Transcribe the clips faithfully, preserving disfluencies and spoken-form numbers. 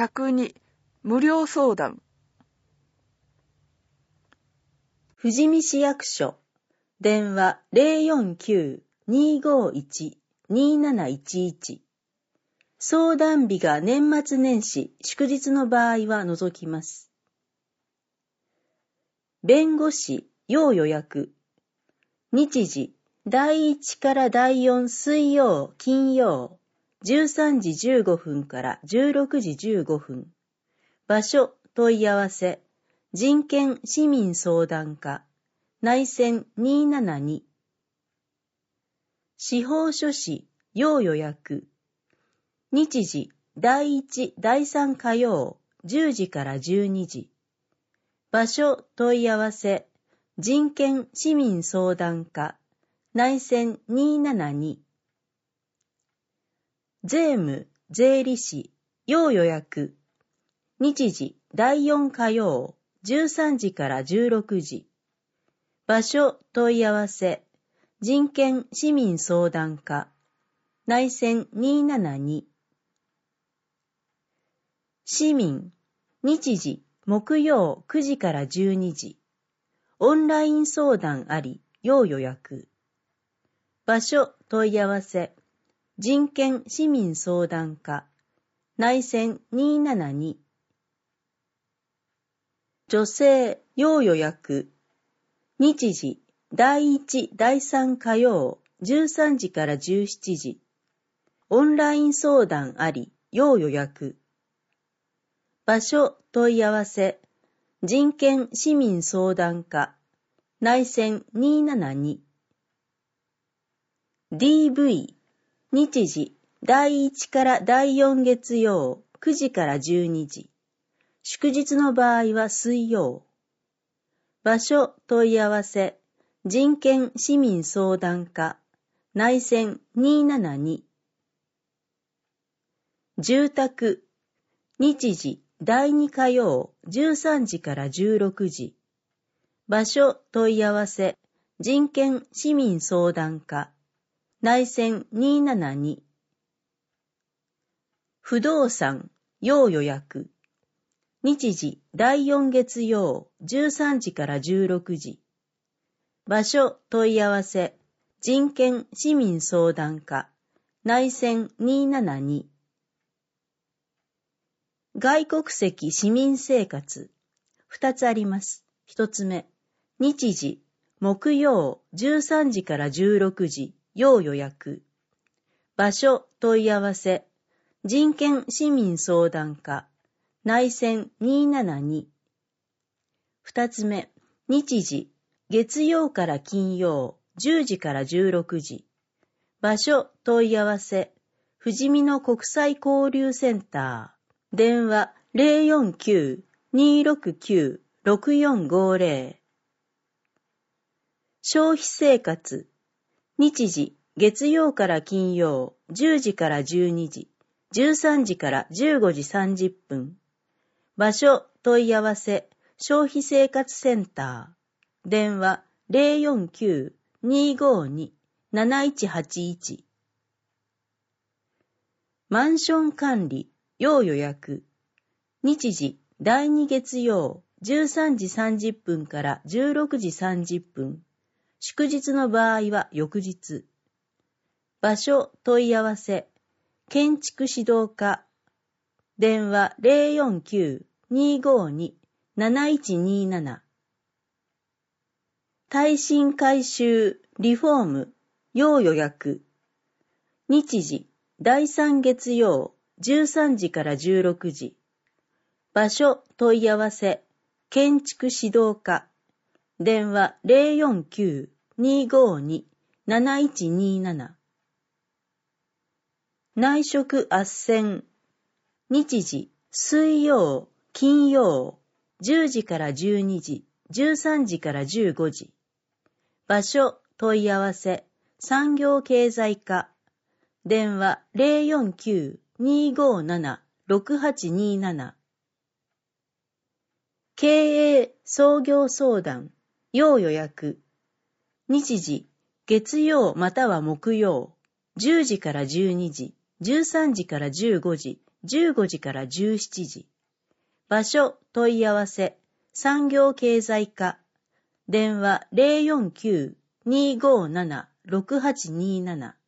ひゃくに無料相談。 富士見市役所電話 ゼロよんきゅう にーごーいち にーなないちいち。相談日が年末年始祝日の場合は除きます。弁護士要予約。日時だいいちからだいよん水曜金曜じゅうさんじじゅうごふんからじゅうろくじじゅうごふん。場所問い合わせ人権市民相談課内線にーななに。司法書士要予約。日時だいいちだいさん火曜じゅうじからじゅうにじ。場所問い合わせ人権市民相談課内線にーななに。税務税理士要予約。日時だいよん火曜じゅうさんじからじゅうろくじ。場所問い合わせ人権市民相談課内線にーななに。市民日時木曜くじからじゅうにじ。オンライン相談あり要予約。場所問い合わせ人権市民相談課内線にーななに。女性要予約。日時だいいちだいさん火曜じゅうさんじからじゅうしちじ。オンライン相談あり要予約。場所問い合わせ人権市民相談課内線にーななに。ディーブイ 日時だいいちからだいよん月曜くじからじゅうにじ。祝日の場合は水曜。場所問い合わせ人権市民相談課内線にーななに。住宅日時だいに火曜じゅうさんじからじゅうろくじ。場所問い合わせ人権市民相談課内線にーななに。不動産要予約。日時だいよん月曜じゅうさんじからじゅうろくじ。場所問い合わせ人権市民相談課内線にーななに。外国籍市民生活二つあります。一つ目、日時木曜じゅうさんじからじゅうろくじ要予約。場所問い合わせ人権市民相談課内線にーななに。二つ目、日時月曜から金曜じゅうじからじゅうろくじ。場所問い合わせ富士見の国際交流センター電話 ゼロよんきゅう にーろくきゅう ろくよんごゼロ。消費生活日時月曜から金曜じゅうじからじゅうにじ、じゅうさんじからじゅうごじさんじゅっぷん。場所問い合わせ消費生活センター電話 ゼロよんきゅう にーごーに なないちはちいち。マンション管理要予約。日時だいに月曜じゅうさんじさんじゅっぷんからじゅうろくじさんじゅっぷん。祝日の場合は翌日。場所問い合わせ建築指導課電話 ゼロよんきゅう にーごーに なないちになな。耐震改修リフォーム要予約。日時だいさん月曜じゅうさんじからじゅうろくじ。場所問い合わせ建築指導課電話 ゼロよんきゅう にーごーに なないちになな。内職斡旋日時水曜金曜じゅうじからじゅうにじ、じゅうさんじからじゅうごじ。場所問い合わせ産業経済課電話 ゼロよんきゅう にーごーなな ろくはちになな。経営創業相談要予約。日時月曜または木曜じゅうじからじゅうにじ、じゅうさんじからじゅうごじ、 じゅうごじからじゅうしちじ。場所問い合わせ産業経済課。電話 ゼロよんきゅう にーごーなな ろくはちにーなな。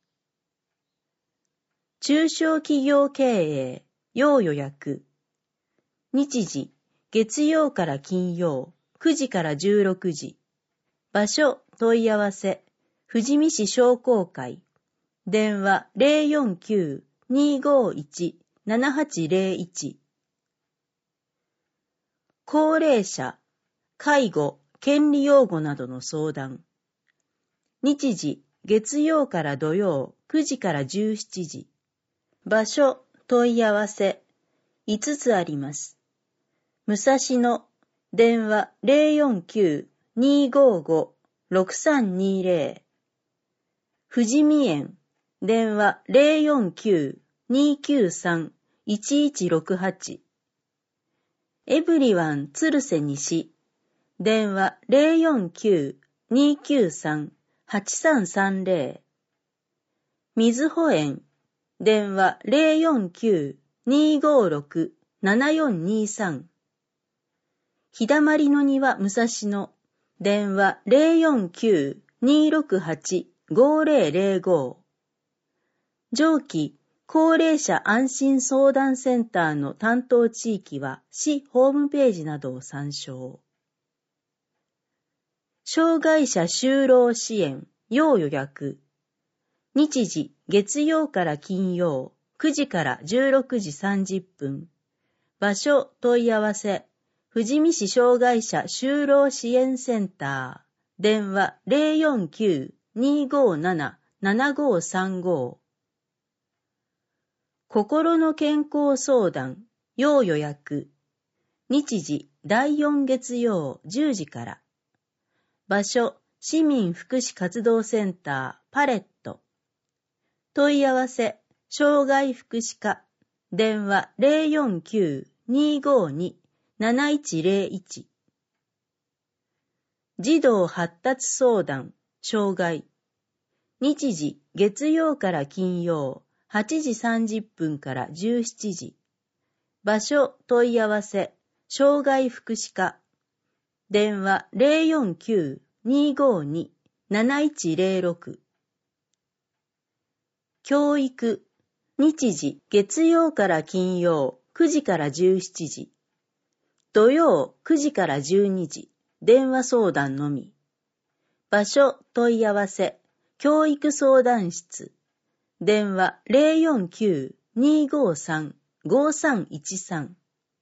中小企業経営要予約。日時月曜から金曜くじからじゅうろくじ。場所問い合わせ富士見市商工会。電話 ゼロよんきゅう にーごーいち ななはちゼロいち。高齢者、介護、権利擁護などの相談。日時月曜から土曜くじからじゅうしちじ。場所問い合わせいつつあります。武蔵野、電話 ゼロよんきゅう にーごーご ろくさんにーゼロ。富士見園、電話 ゼロよんきゅう にーきゅうさん いちいちろくはち。エブリワン鶴瀬西、電話 ゼロよんきゅう にーきゅうさん はちさんさんゼロ。水穂園、電話 ゼロよんきゅう にーごーろく ななよんにーさん。日だまりの庭武蔵野、電話 ゼロよんきゅう にーろくはち ごーゼロゼロご。上記高齢者安心相談センターの担当地域は市ホームページなどを参照。障害者就労支援要予約。日時月曜から金曜くじからじゅうろくじさんじゅっぷん。場所問い合わせ富士見市障害者就労支援センター。電話 ゼロよんきゅう にーごーなな ななごーさんご。心の健康相談要予約。日時だいよん月曜じゅうじから。場所市民福祉活動センターパレット。問い合わせ障害福祉課。電話 ゼロよんきゅう にーごーに なないちゼロいち。児童発達相談障害。日時月曜から金曜はちじさんじゅっぷんからじゅうしちじ。場所問い合わせ障害福祉課。電話 ゼロよんきゅう にーごーに なないちゼロろく。教育。日時月曜から金曜くじからじゅうしちじ。土曜くじからじゅうにじ。電話相談のみ。場所問い合わせ教育相談室。電話 ゼロよんきゅう にーごーさん ごーさんいちさん。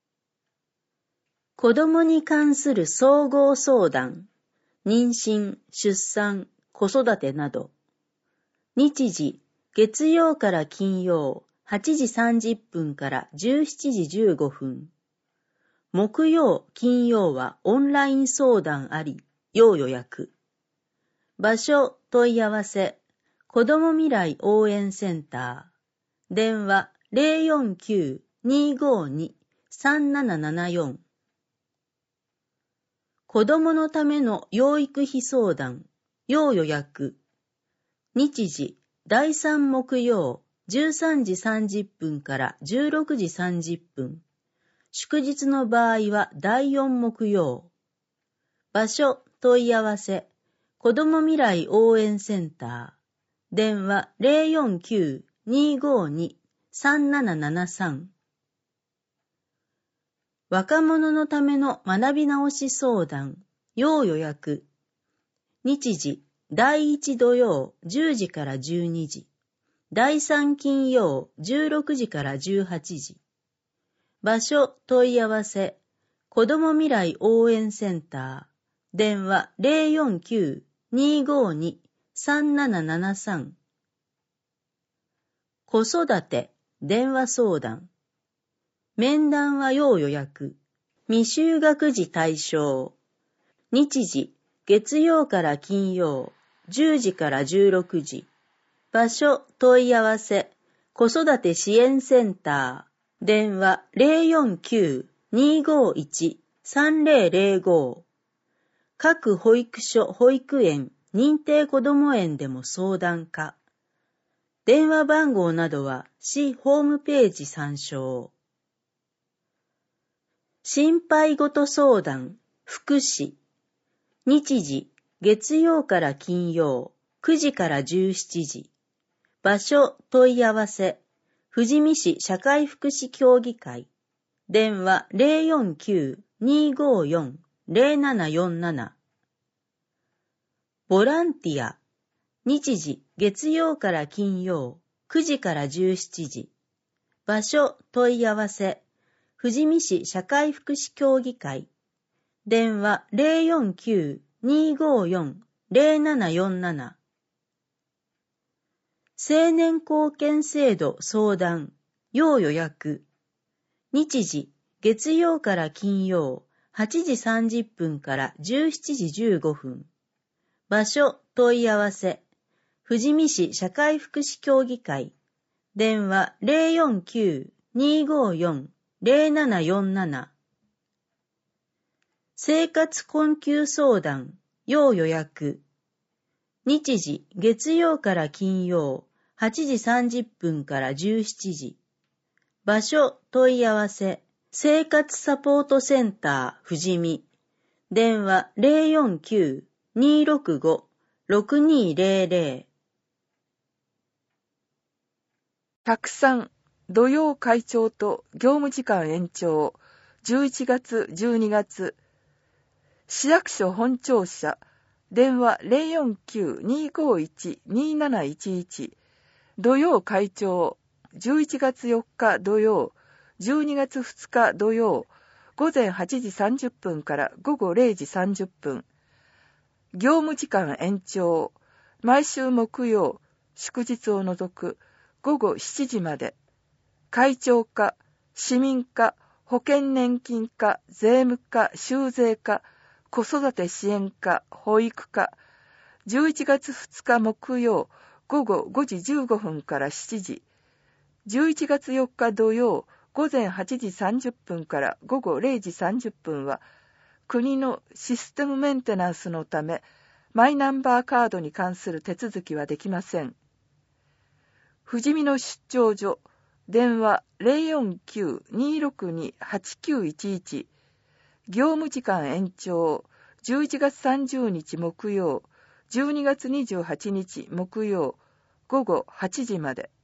子供に関する総合相談、妊娠、出産、子育てなど。日時月曜から金曜はちじさんじゅっぷんからじゅうしちじじゅうごふん。木曜、金曜はオンライン相談あり、要予約。場所問い合わせ子ども未来応援センター。電話 ゼロよんきゅう にーごーに さんななななよん。子どものための養育費相談、要予約。日時だいさん木曜じゅうさんじさんじゅっぷんからじゅうろくじさんじゅっぷん。祝日の場合はだいよん木曜。場所問い合わせ子ども未来応援センター。電話 ゼロよんきゅう にーごーに さんななななさん。若者のための学び直し相談、要予約。日時だいいち土曜じゅうじからじゅうにじ。だいさん金曜じゅうろくじからじゅうはちじ。場所問い合わせ子ども未来応援センター。電話 ゼロよんきゅう にーごーに さんななななさん。子育て電話相談。面談は要予約。未就学児対象。日時月曜から金曜じゅうじからじゅうろくじ。場所問い合わせ子育て支援センター。電話 ゼロよんきゅう にーごーいち さんゼロゼロご。各保育所保育園認定こども園でも相談可。 電話番号などは市ホームページ参照。心配事相談、福祉。日時、月曜から金曜、くじからじゅうしちじ。場所、問い合わせ。富士見市社会福祉協議会。電話 ゼロよんきゅう にーごーよん ゼロななよんなな。ボランティア。日時、月曜から金曜、くじからじゅうしちじ。場所、問い合わせ。富士見市社会福祉協議会。電話 ゼロよんきゅう にーごーよん ゼロななよんなな。青年貢献制度相談、要予約。日時、月曜から金曜、はちじさんじゅっぷんからじゅうしちじじゅうごふん。場所、問い合わせ。富士見市社会福祉協議会。電話 ゼロよんきゅう にーごーよん ゼロななよんなな。生活困窮相談、要予約。日時、月曜から金曜、はちじさんじゅっぷんからじゅうしちじ。場所、問い合わせ。生活サポートセンター、富士見。電話 ゼロよんきゅう にーろくご ろくにーゼロゼロ。 ひゃくさん、土曜会長と業務時間延長、じゅういちがつ、じゅうにがつ。市役所本庁舎、電話 ゼロよんきゅう にーごーいち にーなないちいち。土曜会長、じゅういちがつよっか土曜、じゅうにがつふつか土曜、ごぜんはちじさんじゅっぷんからごごれいじさんじゅっぷん。業務時間延長、毎週木曜、祝日を除くごごしちじまで。会長課、市民課、保険年金課、税務課、州税課、子育て支援課、保育課。じゅういちがつふつか木曜、ごごごじじゅうごふんからしちじ。じゅういちがつよっか土曜、ごぜんはちじさんじゅっぷんからごごれいじさんじゅっぷんは、国のシステムメンテナンスのため、マイナンバーカードに関する手続きはできません。富士見の出張所、電話 ゼロよんきゅう にーろくに はちきゅういちいち。業務時間延長、じゅういちがつさんじゅうにち木曜、じゅうにがつにじゅうはちにち木曜、ごごはちじまで。